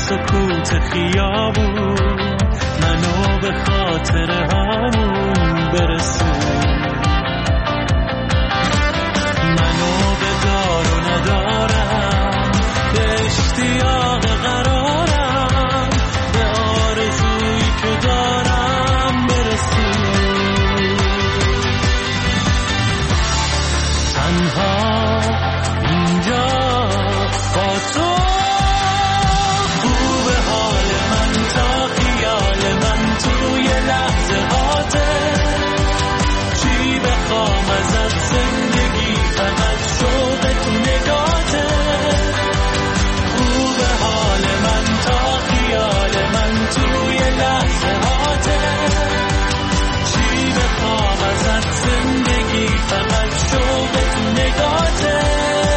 سکوت خیابون منو به خاطر هامون برسون، منو به دار و ندارم، به اشتیاق قرارم، به آرزویی که دارم برسون. تنها اینجا با تو خوب حال من تا خیال من توی لحظه هاته، چی بخوام ازت زندگی فقط شوق تو نگاته. خوب حال من تا خیال من توی لحظه هاته، چی بخوام ازت زندگی فقط شوق تو نگاته.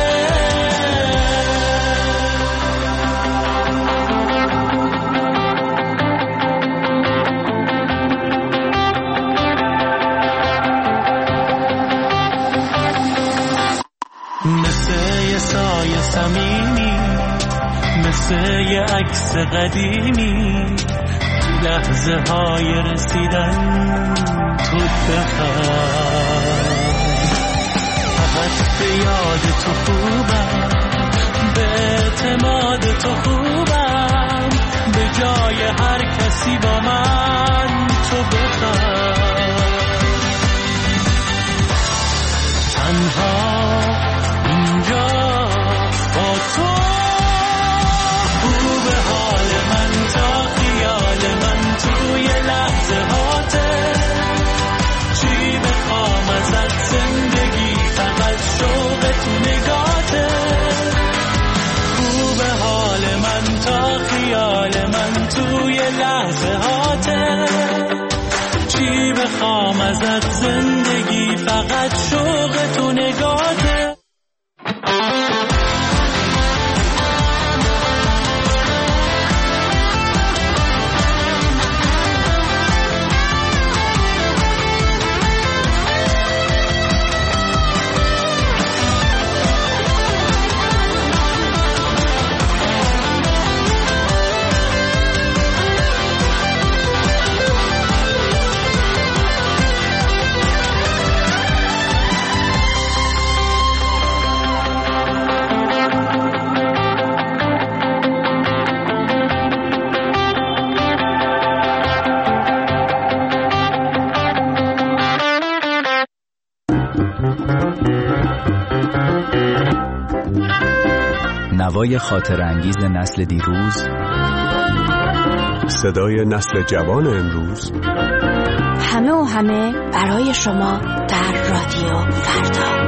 صمیمی مثل یه عکس قدیمی، تو لحظه های رسیدن تو بخواه، فقط به یاد تو خوبم، به اعتماد تو خوبم، به جای هر کسی با من تو بخواه. تنها اینجا با تو خوب حال من تا خیال من توی لحظه هاته، چی بخوام ازت زندگی فقط شوق تو نگاته. خوب حال من تا خیال من توی لحظه هاته، چی بخوام ازت زندگی فقط شوق تو نگاته. نوای خاطر انگیز نسل دیروز، صدای نسل جوان امروز، همه و همه برای شما در رادیو فردا.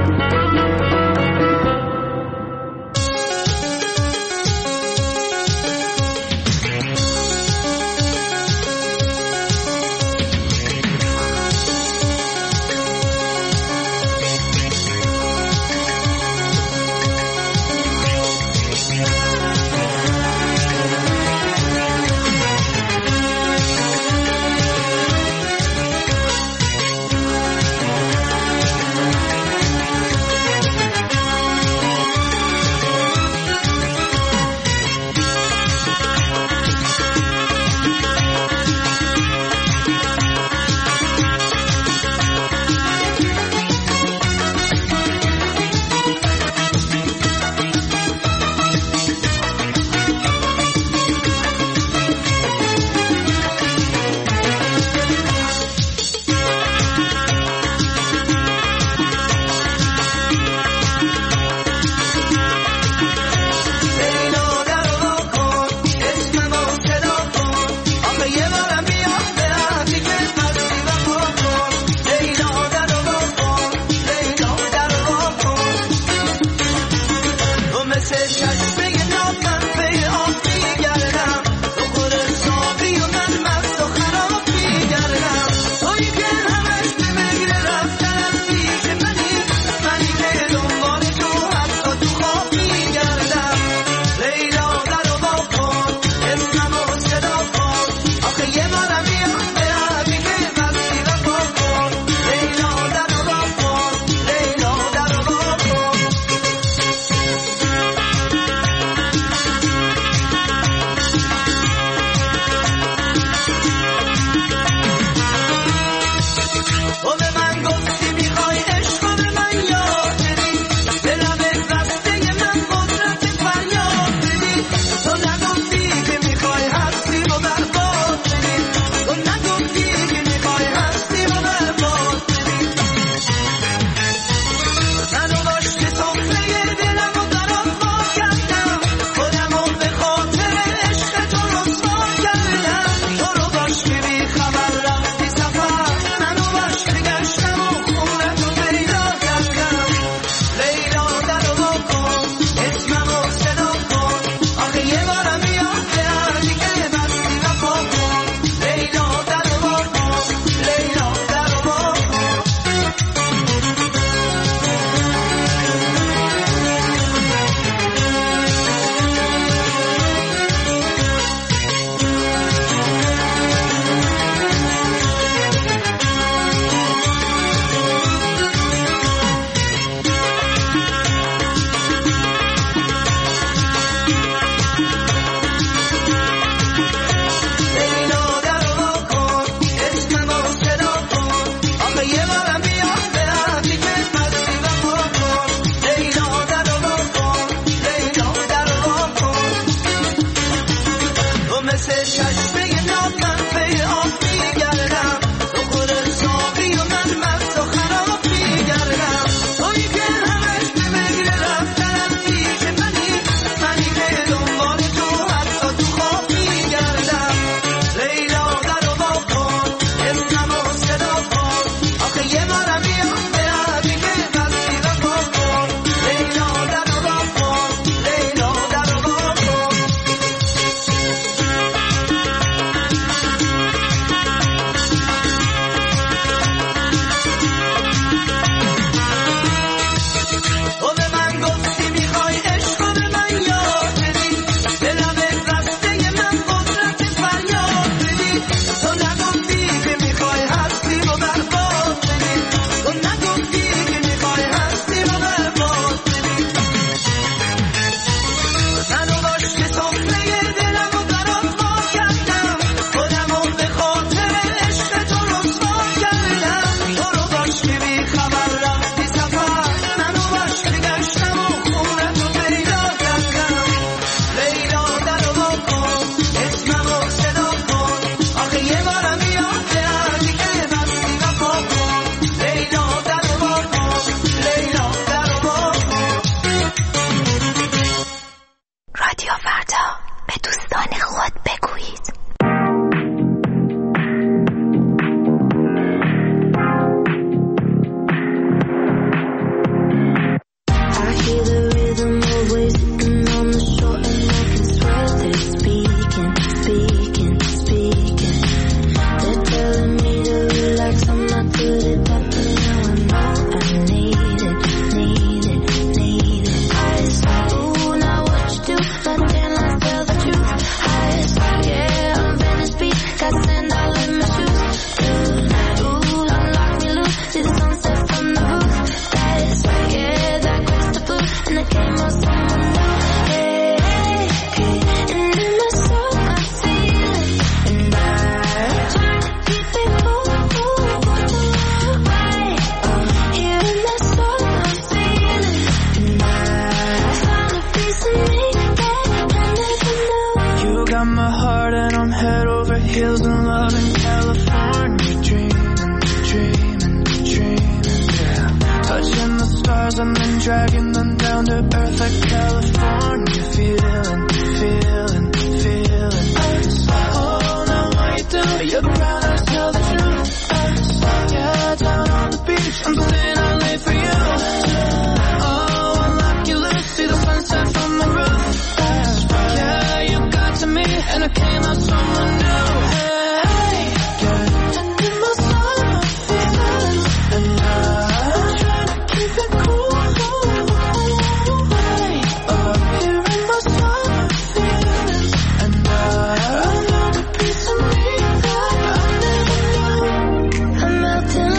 Melting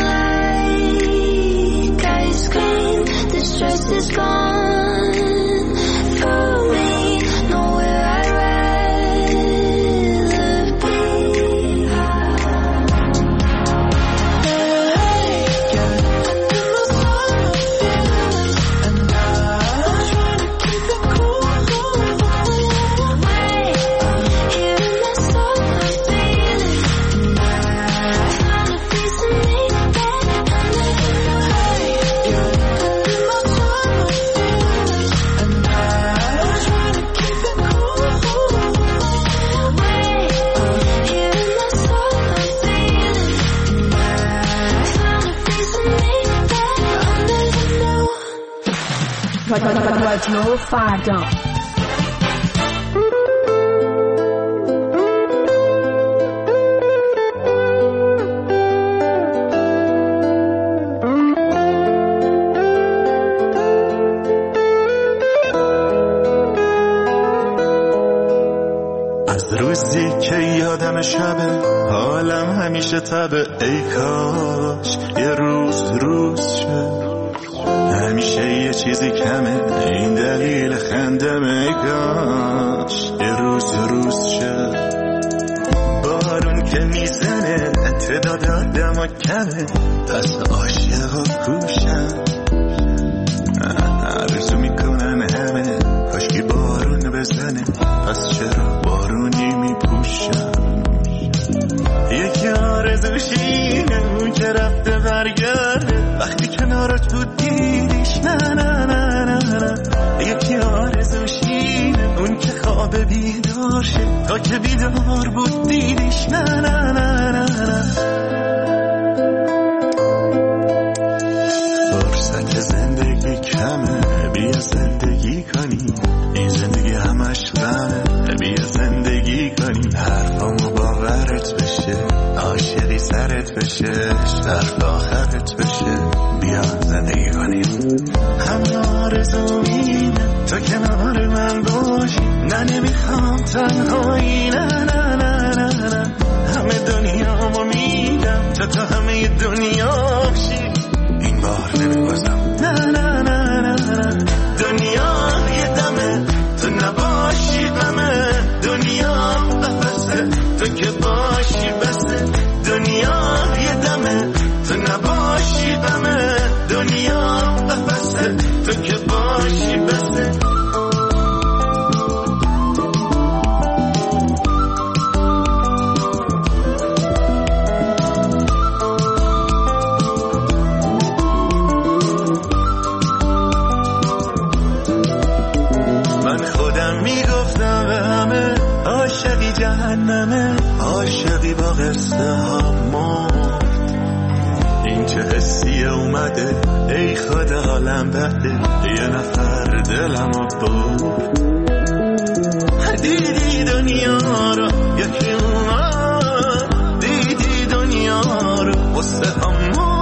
رادیو فردا. از روزی که یادم شبه حالم همیشه تبه، ای کاش یه روز شه، همیشه یه چیزی کمه این دلیل خندم، ای کاش یه روز شه. بارون که میزنه تعداد آدم کمه، پس عاشقا کوشم، آرزو میکنن همه کاشکی بارون بزنه، پس چرا بارونی میپوشم. یکی آرزوشینه اون که رفته برگرده، وقتی کنارت بود دیدیش نه نه نه نه نه. یکی آرزوشینه اون که خواب بیدار شه، تا که بیدار بود دیدیش نه نه نه نه نه. فرصت زندگی کمه، بیا زندگی کنی، این زندگی همش غمه، بیا زندگی کنی. حرفامو باورت بشه، عاشقی سرت بشه، شرط آخرت بشه، بیا زندگی کنی. همه آرزومینه تو کنار من باشی، نه نمیخوام تنهایی، نه نه نه نه نه. همه دنیامو میدم تا همه دنیا بشی، این بار نمیبازم، نه نه نه نه نه. دنیا یه دمه تو نباشی غمه، دنیا قفسه تو که باشی بسه. دنیا یه دمه تو نباشی غمه، دنیا قفسه تو که باشی بسه. میگفتم به همه عاشقی جهنمه، عاشقی با قصه ها مرد. این چه حسیه اومده ای خدا حالم بده، یه نفر دلمو برد. دیدی دنیا رو یکی اومد، دیدی دنیا رو قصه ها مرد.